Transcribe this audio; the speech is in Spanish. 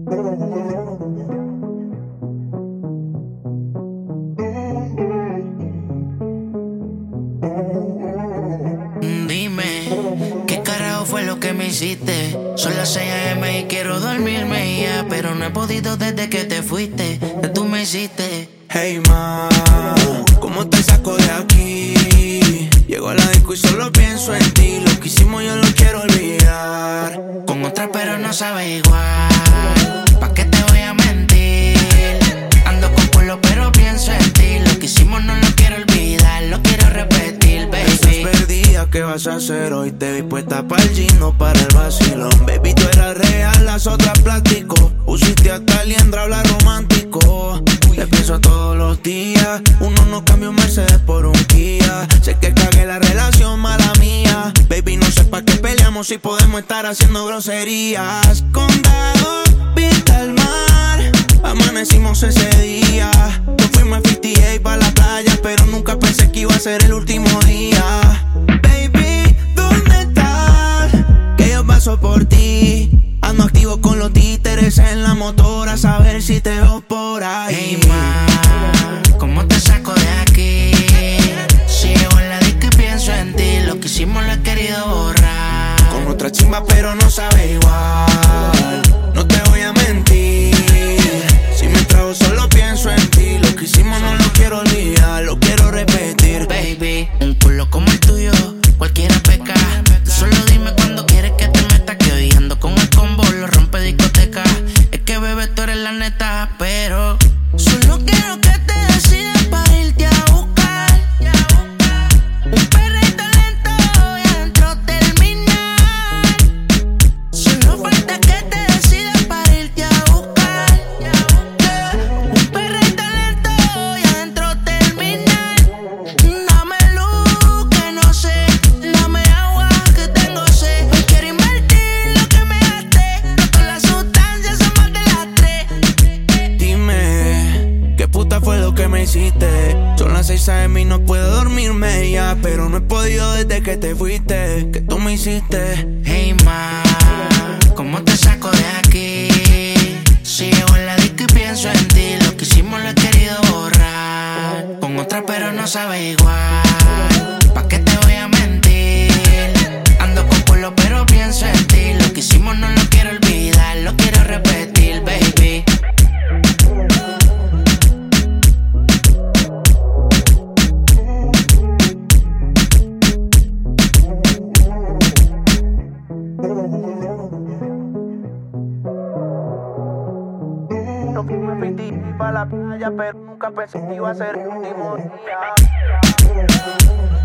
Dime, ¿qué carajo fue lo que me hiciste? Son las 6 AM y quiero dormirme ya, pero no he podido desde que te fuiste. ¿Qué tú me hiciste? Hey ma, ¿cómo te saco de aquí? Llego a la disco y solo pienso en ti. Lo que hicimos yo lo quiero olvidar. Con otra pero no sabe igual. ¿Pa' qué te voy a mentir? Ando con culo pero pienso en ti. Lo que hicimos no lo quiero olvidar, lo quiero repetir, baby. Estás perdida, ¿qué vas a hacer hoy? Te vi puesta pa'l gino, para el vacilón. Baby, tú eras real, las otras plástico. Pusiste hasta liendra, habla romántico. Te pienso todos los días. Uno no cambia un Mercedes por un Kia. Sé que cagué la relación, mala mía. Baby, no sé pa' qué peleamos si podemos estar haciendo groserías. Condado, vista al mar. Amanecimos ese día. Nos fuimos a 58 pa' la playa, pero nunca pensé que iba a ser el último día. Baby, ¿dónde estás? Que yo paso por ti. Ando activo con los títeres en la motora, a saber si te veo por ahí. Hey ma, ¿cómo te saco de aquí? Si llego en la disco y pienso en ti. Lo que hicimos lo he querido borrar. Con otra chimba pero no sabe igual. No te voy a mentir. Si me trago solo pienso en ti. Lo que hicimos no lo quiero olvidar, lo quiero repetir. Baby, un culo como el tuyo, cualquiera peca. Tú solo dime cuando quieres que te meta. Que hoy ando con el combo, lo rompe discoteca. Es que bebé, tú eres la neta, pero solo quiero que te decidas para irte a buscar. Un perrito lento y adentro terminar. Solo falta que te decidas para irte a buscar. Un perrito lento y adentro terminar. Dame luz que no sé, dame agua que tengo sed. Hoy quiero invertir lo que me gasté. No todas las sustancias son más de las 3. Dime, ¿qué puta fue lo que me hiciste? Son las 6 AM y no puedo dormirme ya, pero no he podido desde que te fuiste. ¿Qué tú me hiciste? Hey ma, ¿cómo te saco de aquí? Si llego en la disco y pienso en ti. Lo que hicimos lo he querido borrar. Con otra pero no sabe igual. ¿Pa' qué te voy a mentir? Ando con culo pero pienso en ti. Lo que hicimos no lo quiero olvidar, lo quiero repetir, baby. Nos fuimos a 58 pa' la playa, pero nunca pensé que iba a ser el último día.